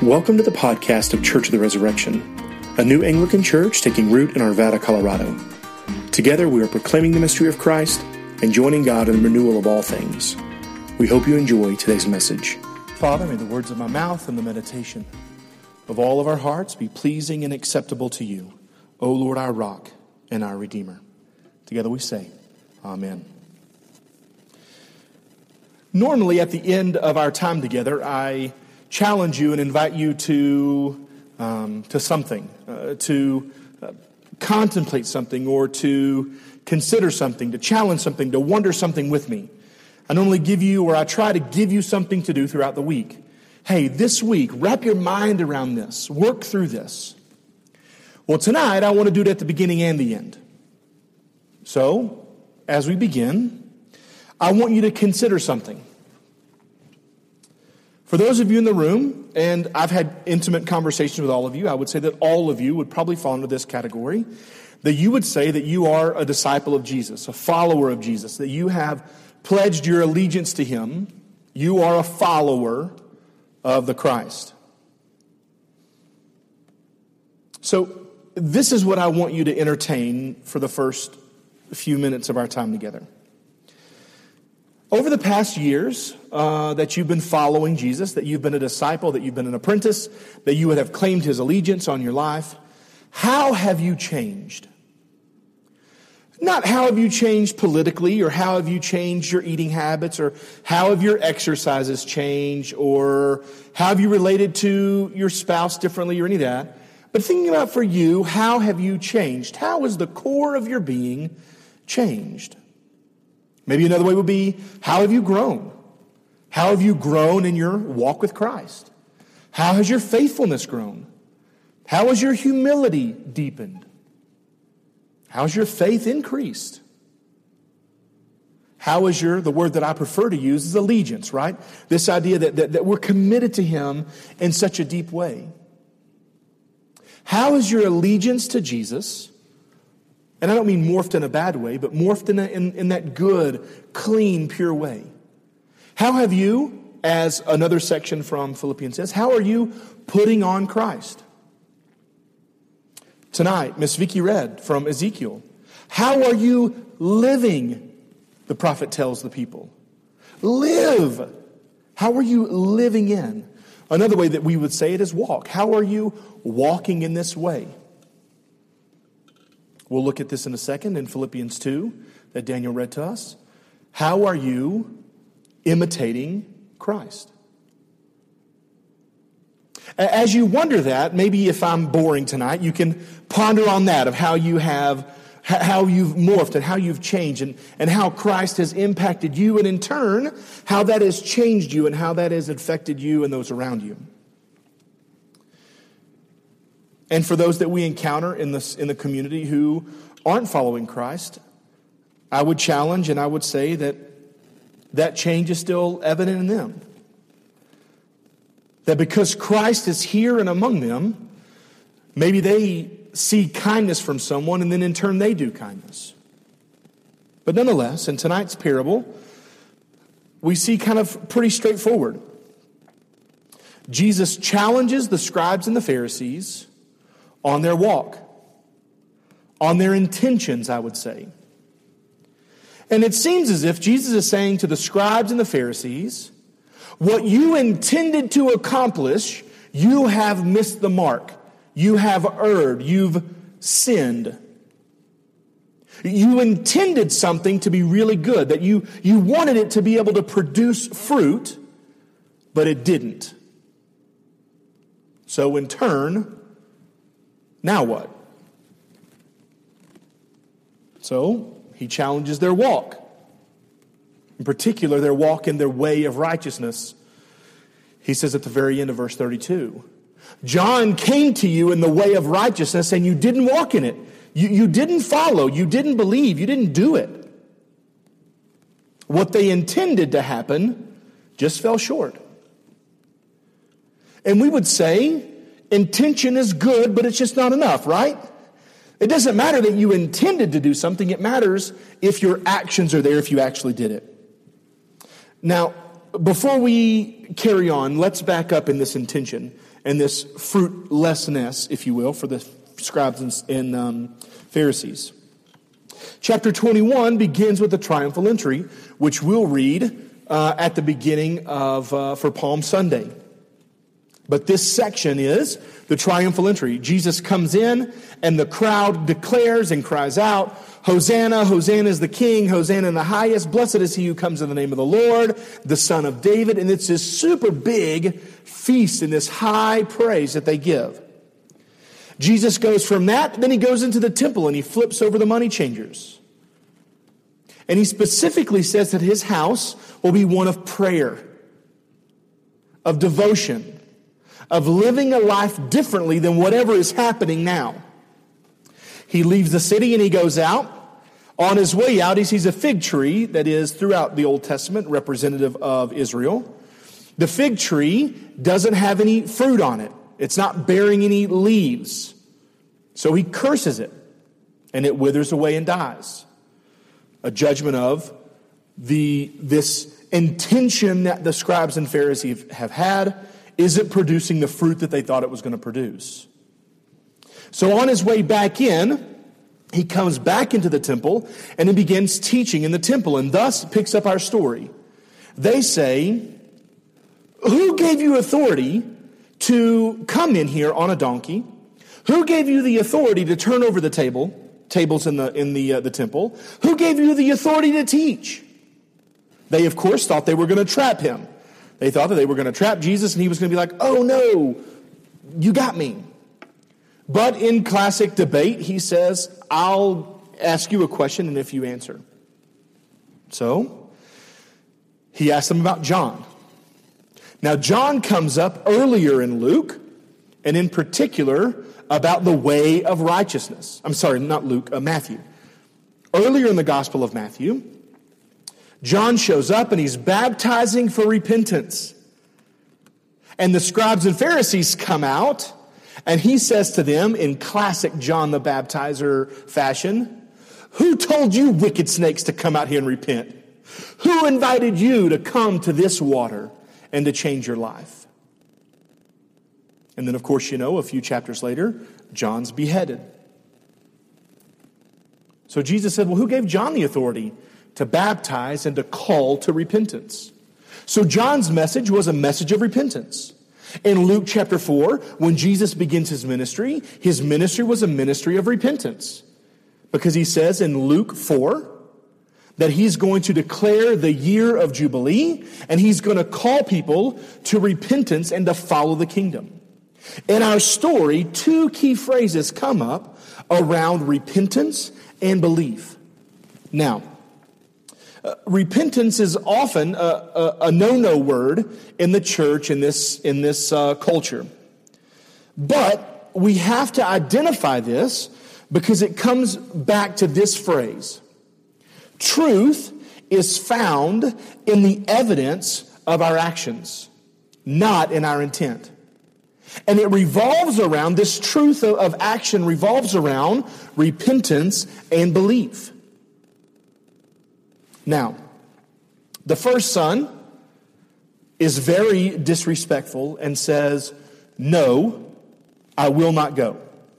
Welcome to the podcast of Church of the Resurrection, a new Anglican church taking root in Arvada, Colorado. Together we are proclaiming the mystery of Christ and joining God in the renewal of all things. We hope you enjoy today's message. Father, may the words of my mouth and the meditation of all of our hearts be pleasing and acceptable to you, O Lord, our rock and our Redeemer. Together we say, Amen. Normally at the end of our time together, I challenge you and invite you to something, to contemplate something, or to consider something, to challenge something, to wonder something with me. I normally give you, or I try to give you something to do throughout the week. Hey, this week, wrap your mind around this. Work through this. Well, tonight, I want to do it at the beginning and the end. So, as we begin, I want you to consider something. For those of you in the room, and I've had intimate conversations with all of you, I would say that all of you would probably fall into this category, that you would say that you are a disciple of Jesus, a follower of Jesus, that you have pledged your allegiance to Him. You are a follower of the Christ. So this is what I want you to entertain for the first few minutes of our time together. Over the past years that you've been following Jesus, that you've been a disciple, that you've been an apprentice, that you would have claimed His allegiance on your life, how have you changed? Not how have you changed politically, or how have you changed your eating habits, or how have your exercises changed, or how have you related to your spouse differently, or any of that. But thinking about for you, how have you changed? How has the core of your being changed? Maybe another way would be, how have you grown? How have you grown in your walk with Christ? How has your faithfulness grown? How has your humility deepened? How has your faith increased? How is the word that I prefer to use is allegiance, right? This idea that we're committed to Him in such a deep way. How is your allegiance to Jesus? And I don't mean morphed in a bad way, but morphed in that good, clean, pure way. How have you, as another section from Philippians says, how are you putting on Christ? Tonight, Miss Vicky read from Ezekiel. How are you living? The prophet tells the people. Live. How are you living in? Another way that we would say it is walk. How are you walking in this way? We'll look at this in a second in Philippians 2 that Daniel read to us. How are you imitating Christ? As you wonder that, maybe if I'm boring tonight, you can ponder on that of how you've morphed and how you've changed and how Christ has impacted you, and in turn, how that has changed you and how that has affected you and those around you. And for those that we encounter in the community who aren't following Christ, I would challenge and I would say that change is still evident in them. That because Christ is here and among them, maybe they see kindness from someone and then in turn they do kindness. But nonetheless, in tonight's parable, we see kind of pretty straightforward. Jesus challenges the scribes and the Pharisees on their walk, on their intentions, I would say. And it seems as if Jesus is saying to the scribes and the Pharisees, what you intended to accomplish, you have missed the mark. You have erred. You've sinned. You intended something to be really good, that you wanted it to be able to produce fruit, but it didn't. So in turn, now what? So he challenges their walk. In particular, their walk in their way of righteousness. He says at the very end of verse 32, John came to you in the way of righteousness and you didn't walk in it. You didn't follow. You didn't believe. You didn't do it. What they intended to happen just fell short. And we would say intention is good, but it's just not enough, right? It doesn't matter that you intended to do something. It matters if your actions are there, if you actually did it. Now, before we carry on, let's back up in this intention and this fruitlessness, if you will, for the scribes and Pharisees. Chapter 21 begins with the triumphal entry, which we'll read at the beginning of for Palm Sunday. But this section is the triumphal entry. Jesus comes in, and the crowd declares and cries out, "Hosanna, Hosanna is the King, Hosanna in the highest. Blessed is he who comes in the name of the Lord, the Son of David." And it's this super big feast and this high praise that they give. Jesus goes from that, then he goes into the temple and he flips over the money changers. And he specifically says that his house will be one of prayer, of devotion, of living a life differently than whatever is happening now. He leaves the city and he goes out. On his way out, he sees a fig tree that is throughout the Old Testament representative of Israel. The fig tree doesn't have any fruit on it. It's not bearing any leaves. So he curses it, and it withers away and dies. A judgment of this intention that the scribes and Pharisees have had isn't producing the fruit that they thought it was going to produce. So on his way back in, he comes back into the temple and he begins teaching in the temple, and thus picks up our story. They say, "Who gave you authority to come in here on a donkey? Who gave you the authority to turn over the tables in the temple? Who gave you the authority to teach?" They, of course, thought they were going to trap him. They thought that they were going to trap Jesus and he was going to be like, "Oh no, you got me." But in classic debate, he says, "I'll ask you a question, and if you answer." So he asked them about John. Now, John comes up earlier in Luke, and in particular about the way of righteousness. I'm sorry, not Luke, Matthew. Earlier in the Gospel of Matthew, John shows up and he's baptizing for repentance. And the scribes and Pharisees come out, and he says to them in classic John the Baptizer fashion, "Who told you wicked snakes to come out here and repent? Who invited you to come to this water and to change your life?" And then, of course, a few chapters later, John's beheaded. So Jesus said, well, who gave John the authority to baptize and to call to repentance? So John's message was a message of repentance. In Luke chapter 4, when Jesus begins his ministry was a ministry of repentance. Because he says in Luke 4 that he's going to declare the year of Jubilee, and he's going to call people to repentance and to follow the kingdom. In our story, two key phrases come up around repentance and belief. Now, repentance is often a no-no word in the church, in this culture. But we have to identify this because it comes back to this phrase. Truth is found in the evidence of our actions, not in our intent. And it revolves around, this truth of action revolves around repentance and belief. Now, the first son is very disrespectful and says, "No, I will not go."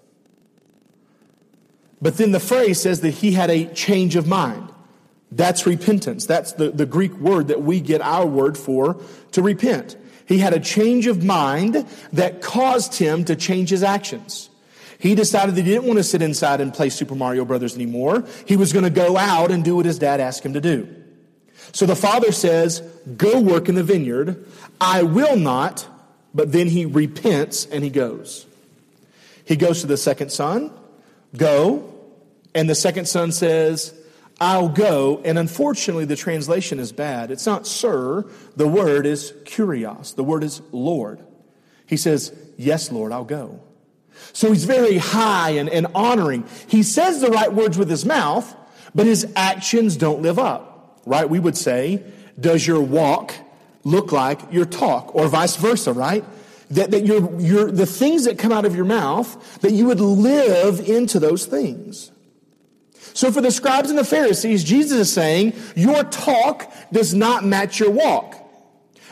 But then the phrase says that he had a change of mind. That's repentance. That's the Greek word that we get our word for to repent. He had a change of mind that caused him to change his actions. He decided that he didn't want to sit inside and play Super Mario Brothers anymore. He was going to go out and do what his dad asked him to do. So the father says, "Go work in the vineyard." "I will not," but then he repents and he goes. He goes to the second son, "Go," and the second son says, "I'll go." And unfortunately, the translation is bad. It's not "sir." The word is kurios. The word is Lord. He says, "Yes, Lord, I'll go." So he's very high and honoring. He says the right words with his mouth, but his actions don't live up. Right? We would say, does your walk look like your talk? Or vice versa, right? That the things that come out of your mouth, that you would live into those things. So for the scribes and the Pharisees, Jesus is saying, your talk does not match your walk.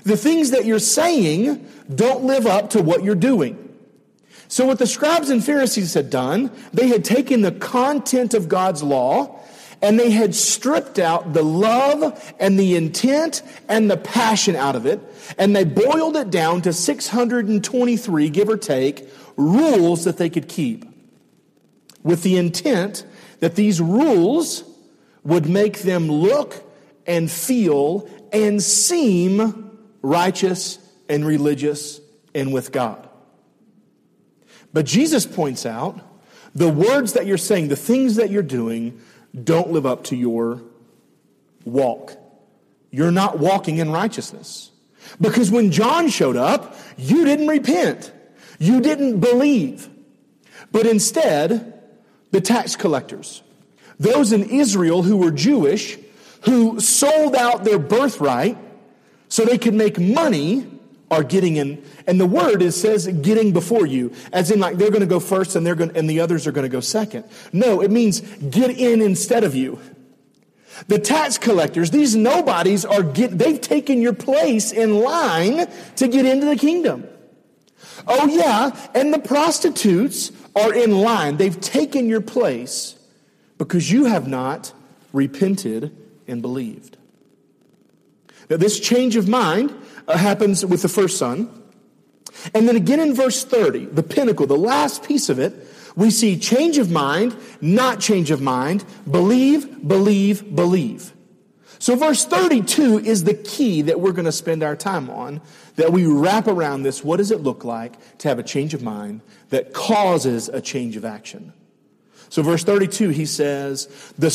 The things that you're saying don't live up to what you're doing. So what the scribes and Pharisees had done, they had taken the content of God's law and they had stripped out the love and the intent and the passion out of it, and they boiled it down to 623, give or take, rules that they could keep, with the intent that these rules would make them look and feel and seem righteous and religious and with God. But Jesus points out the words that you're saying, the things that you're doing, don't live up to your walk. You're not walking in righteousness. Because when John showed up, you didn't repent. You didn't believe. But instead, the tax collectors, those in Israel who were Jewish, who sold out their birthright so they could make money, are getting in. And the word says getting before you, as in like they're going to go first and the others are going to go second. No, it means get in instead of you. The tax collectors, these nobodies they've taken your place in line to get into the kingdom. Oh yeah, and the prostitutes are in line. They've taken your place because you have not repented and believed. Now, this change of mind happens with the first son. And then again in verse 30, the pinnacle, the last piece of it, we see change of mind, not change of mind, believe, believe, believe. So verse 32 is the key that we're going to spend our time on, that we wrap around this. What does it look like to have a change of mind that causes a change of action? So verse 32, he says, the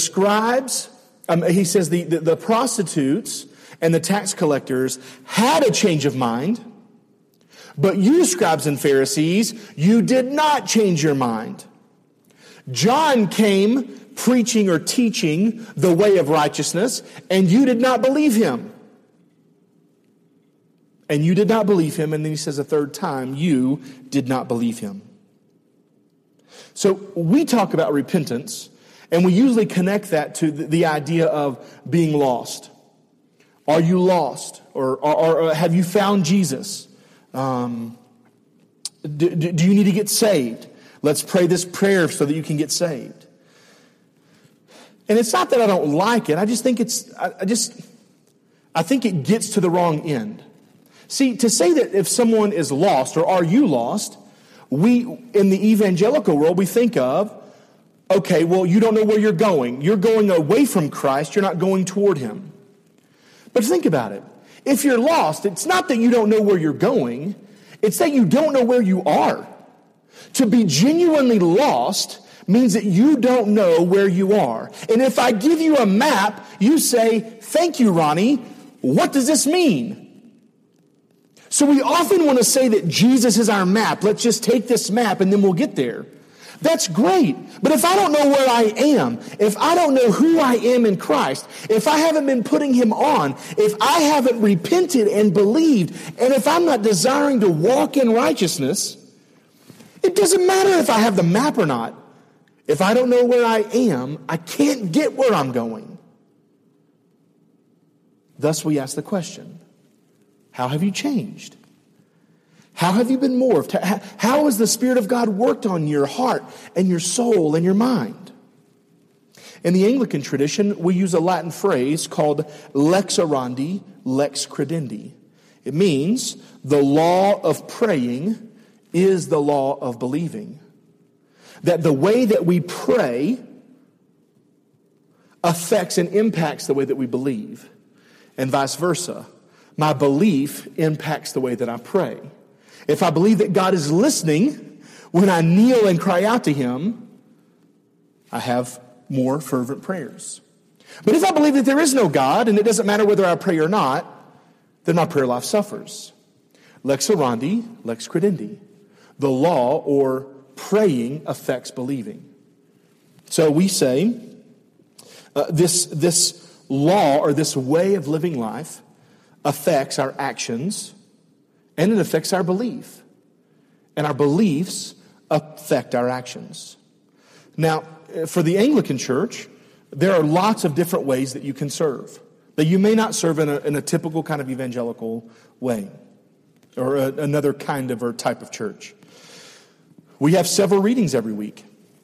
prostitutes and the tax collectors had a change of mind, but you, scribes and Pharisees, you did not change your mind. John came preaching or teaching the way of righteousness, and you did not believe him. And you did not believe him, and then he says a third time, you did not believe him. So we talk about repentance, and we usually connect that to the idea of being lost. Are you lost? Or have you found Jesus? Do you need to get saved? Let's pray this prayer so that you can get saved. And it's not that I don't like it. I just think I think it gets to the wrong end. See, to say that if someone is lost or are you lost, we, in the evangelical world, we think of, okay, well, you don't know where you're going. You're going away from Christ. You're not going toward him. But think about it. If you're lost, it's not that you don't know where you're going. It's that you don't know where you are. To be genuinely lost means that you don't know where you are. And if I give you a map, you say, thank you, Ronnie. What does this mean? So we often want to say that Jesus is our map. Let's just take this map and then we'll get there. That's great. But if I don't know where I am, if I don't know who I am in Christ, if I haven't been putting him on, if I haven't repented and believed, and if I'm not desiring to walk in righteousness, it doesn't matter if I have the map or not. If I don't know where I am, I can't get where I'm going. Thus we ask the question, how have you changed? How have you been morphed? How has the Spirit of God worked on your heart and your soul and your mind? In the Anglican tradition, we use a Latin phrase called lex orandi, lex credendi. It means the law of praying is the law of believing. That the way that we pray affects and impacts the way that we believe, and vice versa. My belief impacts the way that I pray. If I believe that God is listening when I kneel and cry out to him, I have more fervent prayers. But if I believe that there is no God, and it doesn't matter whether I pray or not, then my prayer life suffers. Lex orandi, lex credendi. The law or praying affects believing. So we say this law or this way of living life affects our actions, and it affects our belief. And our beliefs affect our actions. Now, for the Anglican Church, there are lots of different ways that you can serve. that you may not serve in a typical kind of evangelical way or another kind of or type of church. We have several readings every week.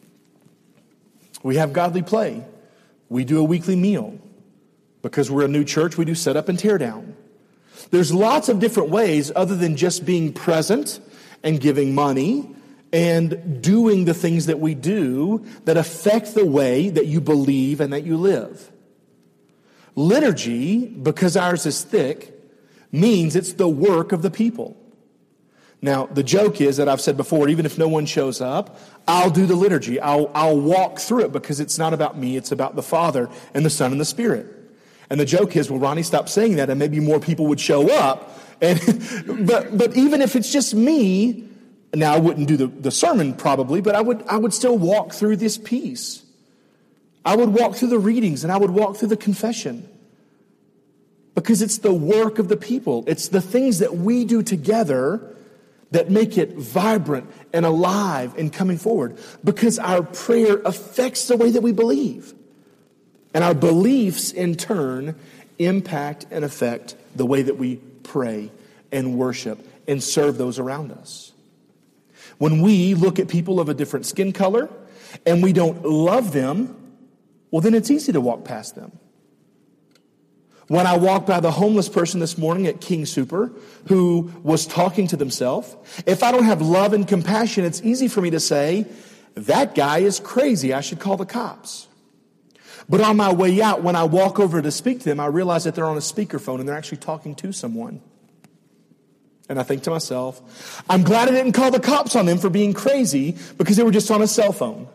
We have godly play. We do a weekly meal. Because we're a new church, we do set up and tear down. There's lots of different ways other than just being present and giving money and doing the things that we do that affect the way that you believe and that you live. Liturgy, because ours is thick, means it's the work of the people. Now, the joke is that I've said before, even if no one shows up, I'll do the liturgy. I'll walk through it because it's not about me, it's about the Father and the Son and the Spirit. And the joke is, well, Ronnie, stop saying that and maybe more people would show up. And but even if it's just me, now I wouldn't do the sermon probably, but I would still walk through this piece. I would walk through the readings and I would walk through the confession. Because it's the work of the people. It's the things that we do together that make it vibrant and alive and coming forward. Because our prayer affects the way that we believe. And our beliefs, in turn, impact and affect the way that we pray and worship and serve those around us. When we look at people of a different skin color and we don't love them, well, then it's easy to walk past them. When I walked by the homeless person this morning at King Super who was talking to themselves, if I don't have love and compassion, it's easy for me to say, that guy is crazy, I should call the cops. But on my way out, when I walk over to speak to them, I realize that they're on a speakerphone and they're actually talking to someone. And I think to myself, I'm glad I didn't call the cops on them for being crazy because they were just on a cell phone.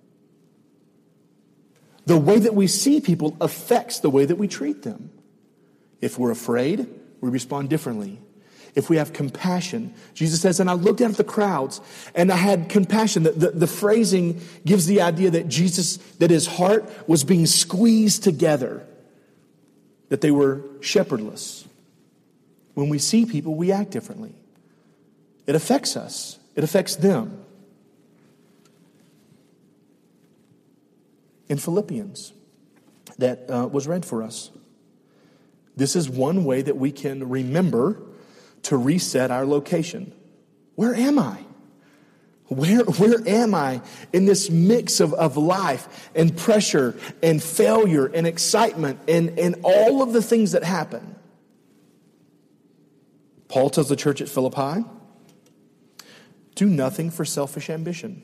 The way that we see people affects the way that we treat them. If we're afraid, we respond differently. If we have compassion, Jesus says, and I looked out at the crowds and I had compassion. The phrasing gives the idea that that his heart was being squeezed together, that they were shepherdless. When we see people, we act differently. It affects us. It affects them. In Philippians, that was read for us. This is one way that we can remember to reset our location. Where am I? Where am I in this mix of life and pressure and failure and excitement and all of the things that happen? Paul tells the church at Philippi, do nothing for selfish ambition.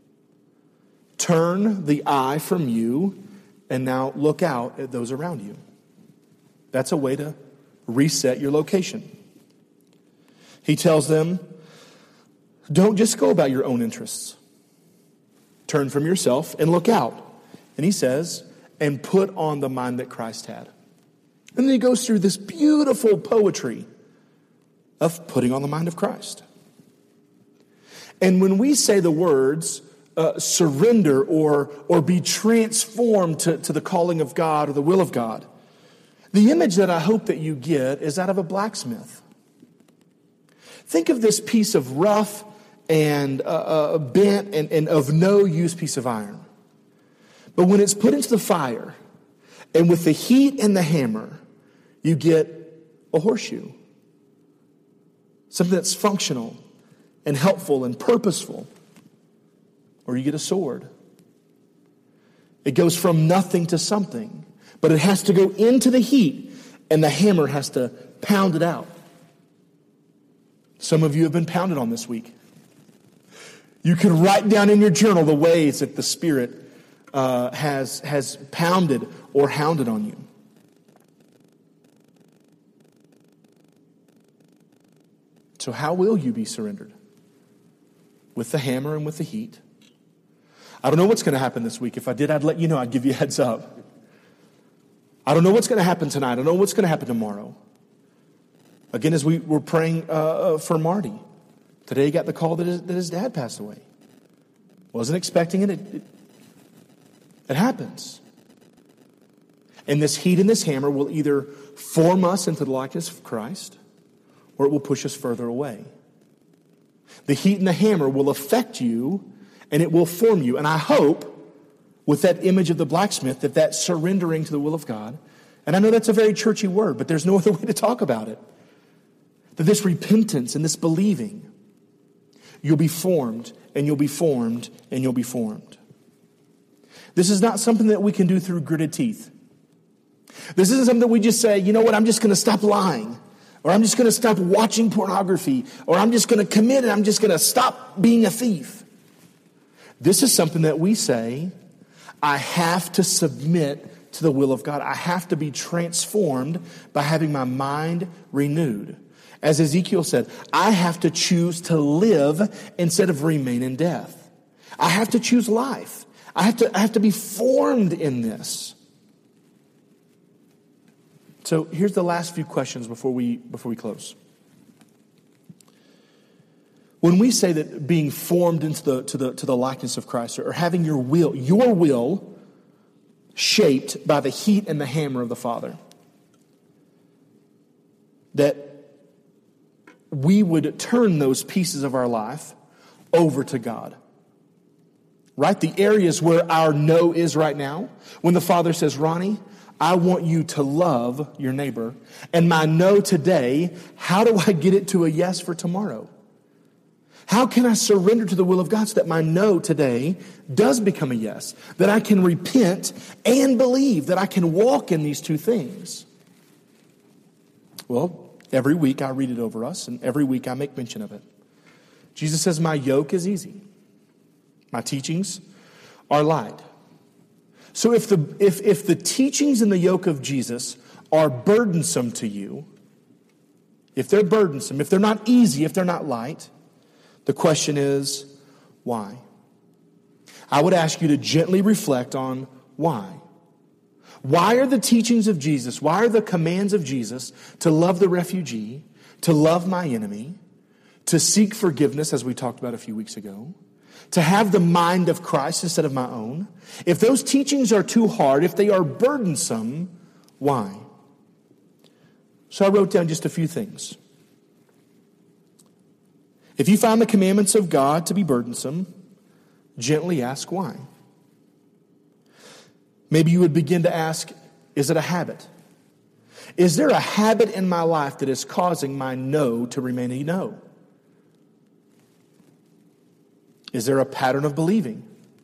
Turn the eye from you and now look out at those around you. That's a way to reset your location. He tells them, don't just go about your own interests. Turn from yourself and look out. And he says, and put on the mind that Christ had. And then he goes through this beautiful poetry of putting on the mind of Christ. And when we say the words, surrender or be transformed to the calling of God or the will of God, the image that I hope that you get is that of a blacksmith. Think of this piece of rough and bent and of no use piece of iron. But when it's put into the fire, and with the heat and the hammer, you get a horseshoe. Something that's functional and helpful and purposeful. Or you get a sword. It goes from nothing to something. But it has to go into the heat, and the hammer has to pound it out. Some of you have been pounded on this week. You can write down in your journal the ways that the Spirit has pounded or hounded on you. So how will you be surrendered? With the hammer and with the heat? I don't know what's going to happen this week. If I did, I'd let you know. I'd give you a heads up. I don't know what's going to happen tonight. I don't know what's going to happen tomorrow. Again, as we were praying for Marty, today he got the call that his dad passed away. Wasn't expecting it. It happens. And this heat and this hammer will either form us into the likeness of Christ, or it will push us further away. The heat and the hammer will affect you, and it will form you. And I hope, with that image of the blacksmith, that surrendering to the will of God And I know that's a very churchy word, but there's no other way to talk about it. That this repentance and this believing, you'll be formed, and you'll be formed, and you'll be formed. This is not something that we can do through gritted teeth. This isn't something that we just say, you know what, I'm just going to stop lying. Or I'm just going to stop watching pornography. Or I'm just going to commit and I'm just going to stop being a thief. This is something that we say, I have to submit to the will of God. I have to be transformed by having my mind renewed. As Ezekiel said, I have to choose to live instead of remain in death. I have to choose life. I have to be formed in this. So here's the last few questions before we close. When we say that being formed into the likeness of Christ, or having your will shaped by the heat and the hammer of the Father, that we would turn those pieces of our life over to God. Right? The areas where our no is right now. When the Father says, Ronnie, I want you to love your neighbor. And my no today, how do I get it to a yes for tomorrow? How can I surrender to the will of God so that my no today does become a yes? That I can repent and believe, that I can walk in these two things. Well, every week I read it over us, and every week I make mention of it. Jesus says, my yoke is easy. My teachings are light. So if the teachings and the yoke of Jesus are burdensome to you, if they're burdensome, if they're not easy, if they're not light, the question is, why? I would ask you to gently reflect on why. Why are the teachings of Jesus, why are the commands of Jesus to love the refugee, to love my enemy, to seek forgiveness, as we talked about a few weeks ago, to have the mind of Christ instead of my own? If those teachings are too hard, if they are burdensome, why? So I wrote down just a few things. If you find the commandments of God to be burdensome, gently ask why. Maybe you would begin to ask, is it a habit? Is there a habit in my life that is causing my no to remain a no? Is there a pattern of believing?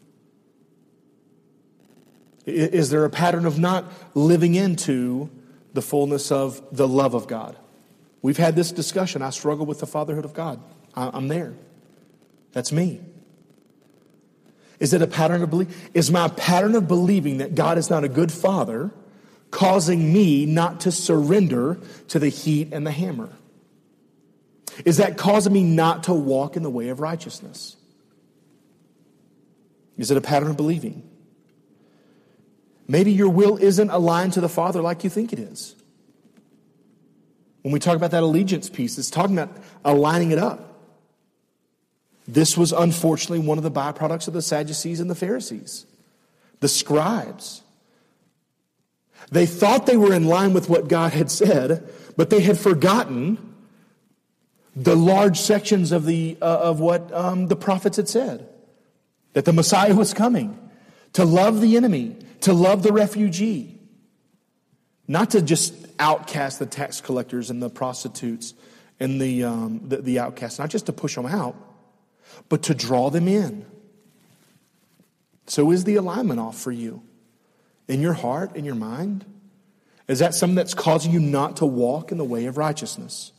Is there a pattern of not living into the fullness of the love of God? We've had this discussion. I struggle with the fatherhood of God. I'm there. That's me. Is it a pattern of belief? Is my pattern of believing that God is not a good father causing me not to surrender to the heat and the hammer? Is that causing me not to walk in the way of righteousness? Is it a pattern of believing? Maybe your will isn't aligned to the Father like you think it is. When we talk about that allegiance piece, it's talking about aligning it up. This was unfortunately one of the byproducts of the Sadducees and the Pharisees. The scribes. They thought they were in line with what God had said, but they had forgotten the large sections of what the prophets had said. That the Messiah was coming. To love the enemy. To love the refugee. Not to just outcast the tax collectors and the prostitutes and the outcasts. Not just to push them out, but to draw them in. So is the alignment off for you? In your heart, in your mind? Is that something that's causing you not to walk in the way of righteousness?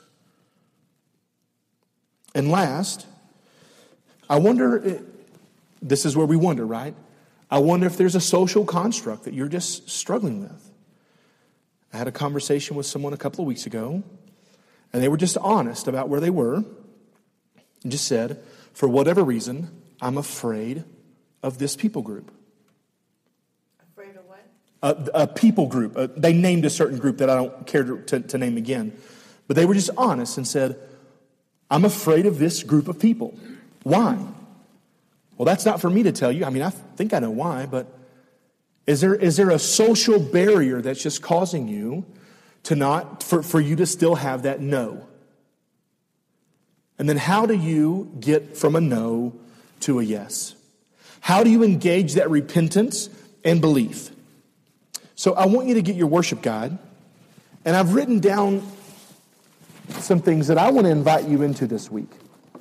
And last, I wonder, this is where we wonder, right? I wonder if there's a social construct that you're just struggling with. I had a conversation with someone a couple of weeks ago, and they were just honest about where they were, and just said, for whatever reason, I'm afraid of this people group. Afraid of what? A people group. They named a certain group that I don't care to name again. But they were just honest and said, I'm afraid of this group of people. Why? Well, that's not for me to tell you. I mean, I think I know why, but is there a social barrier that's just causing you to not, for you to still have that no? And then how do you get from a no to a yes? How do you engage that repentance and belief? So I want you to get your worship guide, and I've written down some things that I want to invite you into this week.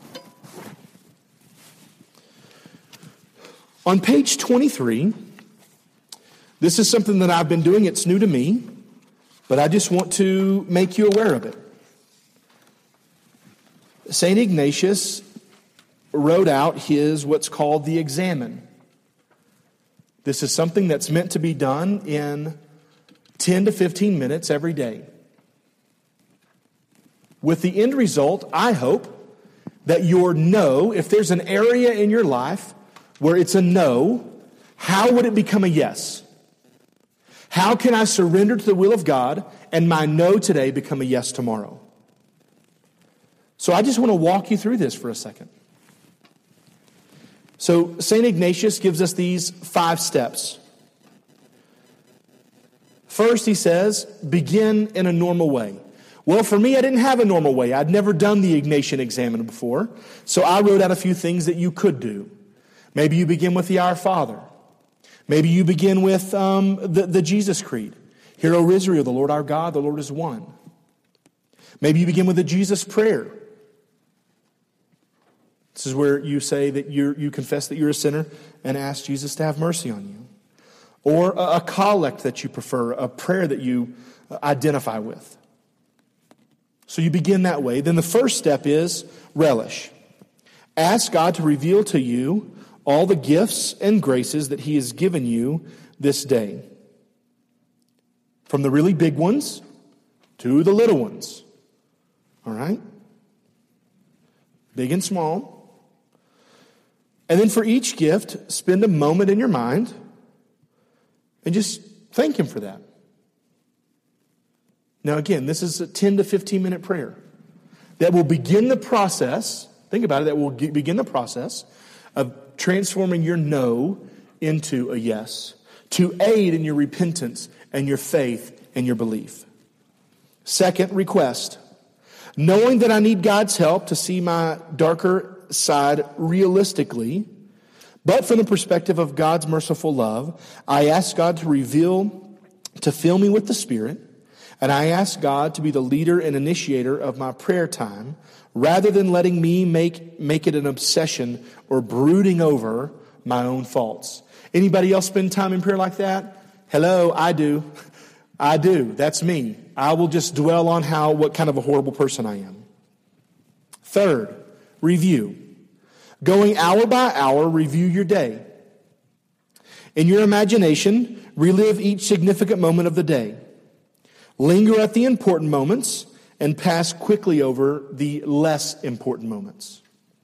On page 23, this is something that I've been doing. It's new to me, but I just want to make you aware of it. St. Ignatius wrote out his what's called the Examen. This is something that's meant to be done in 10 to 15 minutes every day. With the end result, I hope that your no, if there's an area in your life where it's a no, how would it become a yes? How can I surrender to the will of God and my no today become a yes tomorrow? So I just want to walk you through this for a second. So St. Ignatius gives us these 5 steps. First, he says, begin in a normal way. Well, for me, I didn't have a normal way. I'd never done the Ignatian Examen before, so I wrote out a few things that you could do. Maybe you begin with the Our Father. Maybe you begin with the Jesus Creed. Hear, O Israel, the Lord our God, the Lord is one. Maybe you begin with the Jesus Prayer. This is where you say that you confess that you're a sinner and ask Jesus to have mercy on you. Or a collect that you prefer, a prayer that you identify with. So you begin that way. Then the first step is relish. Ask God to reveal to you all the gifts and graces that He has given you this day. From the really big ones to the little ones. All right? Big and small. And then for each gift, spend a moment in your mind and just thank Him for that. Now again, this is a 10 to 15 minute prayer that will begin the process, think about it, that will begin the process of transforming your no into a yes, to aid in your repentance and your faith and your belief. Second request, knowing that I need God's help to see my darker side realistically, but from the perspective of God's merciful love, I ask God to fill me with the Spirit, and I ask God to be the leader and initiator of my prayer time, rather than letting me make it an obsession or brooding over my own faults. Anybody else spend time in prayer like that? Hello, I do. I do. That's me. I will just dwell on what kind of a horrible person I am. Third, review. Going hour by hour, review your day. In your imagination, relive each significant moment of the day. Linger at the important moments and pass quickly over the less important moments.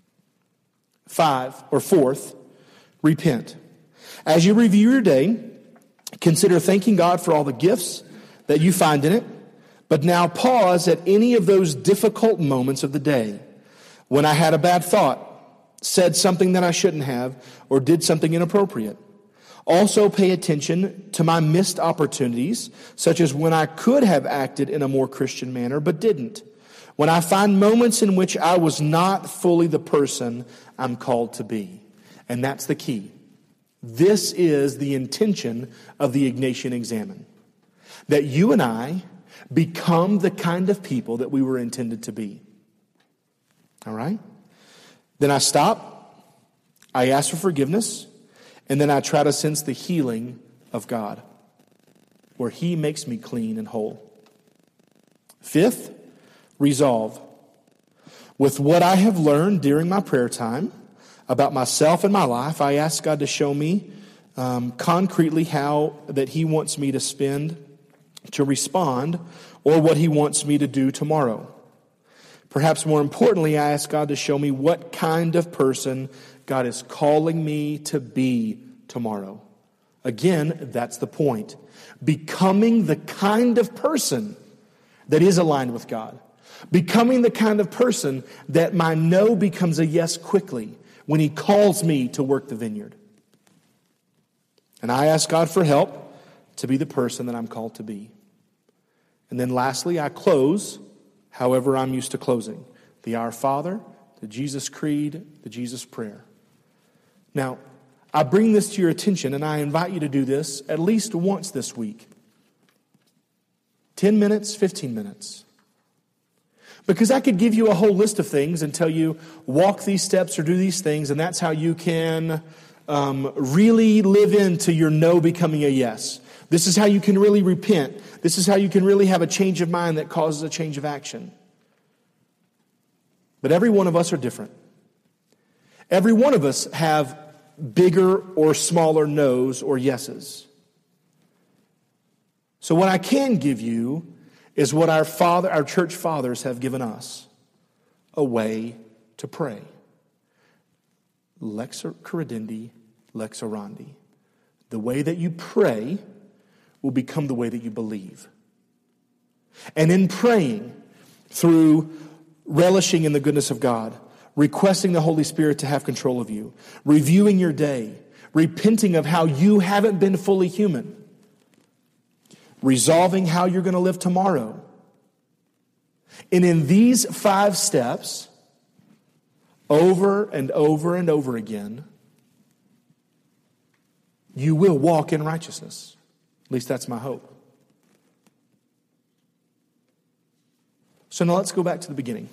Fourth, repent. As you review your day, consider thanking God for all the gifts that you find in it, but now pause at any of those difficult moments of the day. When I had a bad thought, said something that I shouldn't have, or did something inappropriate. Also pay attention to my missed opportunities, such as when I could have acted in a more Christian manner, but didn't. When I find moments in which I was not fully the person I'm called to be. And that's the key. This is the intention of the Ignatian Examen. That you and I become the kind of people that we were intended to be. All right? Then I stop, I ask for forgiveness, and then I try to sense the healing of God, where He makes me clean and whole. Fifth, resolve. With what I have learned during my prayer time about myself and my life, I ask God to show me concretely how that He wants me to respond, or what He wants me to do tomorrow. Perhaps more importantly, I ask God to show me what kind of person God is calling me to be tomorrow. Again, that's the point. Becoming the kind of person that is aligned with God. Becoming the kind of person that my no becomes a yes quickly when He calls me to work the vineyard. And I ask God for help to be the person that I'm called to be. And then lastly, I close however I'm used to closing. The Our Father, the Jesus Creed, the Jesus Prayer. Now, I bring this to your attention, and I invite you to do this at least once this week. 10 minutes, 15 minutes. Because I could give you a whole list of things and tell you, walk these steps or do these things, and that's how you can really live into your no becoming a yes. This is how you can really repent. This is how you can really have a change of mind that causes a change of action. But every one of us are different. Every one of us have bigger or smaller no's or yeses. So what I can give you is what our church fathers have given us, a way to pray. Lex credendi, lex orandi. The way that you pray will become the way that you believe. And in praying, through relishing in the goodness of God, requesting the Holy Spirit to have control of you, reviewing your day, repenting of how you haven't been fully human, resolving how you're going to live tomorrow. And in these 5 steps, over and over and over again, you will walk in righteousness. At least that's my hope. So now let's go back to the beginning.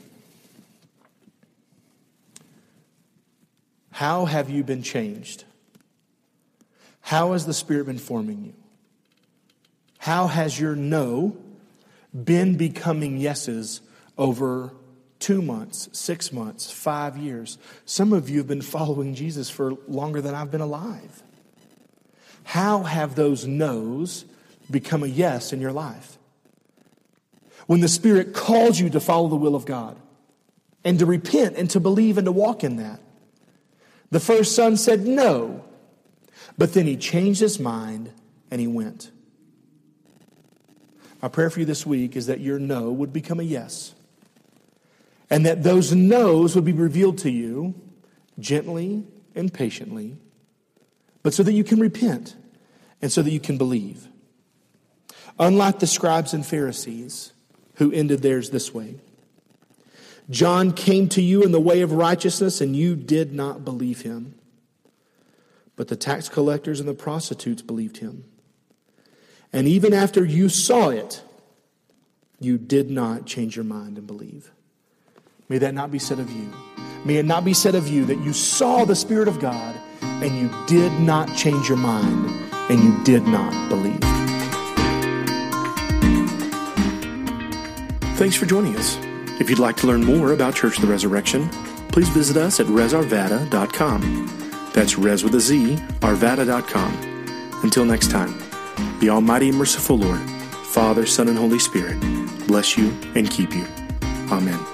How have you been changed? How has the Spirit been forming you? How has your no been becoming yeses over 2 months, 6 months, 5 years? Some of you have been following Jesus for longer than I've been alive. How have those no's become a yes in your life? When the Spirit calls you to follow the will of God and to repent and to believe and to walk in that. The first son said no, but then he changed his mind and he went. My prayer for you this week is that your no would become a yes. And that those no's would be revealed to you gently and patiently, but so that you can repent and so that you can believe. Unlike the scribes and Pharisees who ended theirs this way. John came to you in the way of righteousness and you did not believe him. But the tax collectors and the prostitutes believed him. And even after you saw it, you did not change your mind and believe. May that not be said of you. May it not be said of you that you saw the Spirit of God and you did not change your mind and you did not believe. Thanks for joining us. If you'd like to learn more about Church of the Resurrection, please visit us at resarvada.com. That's res with a Z, arvada.com. Until next time, the Almighty and merciful Lord, Father, Son, and Holy Spirit, bless you and keep you. Amen.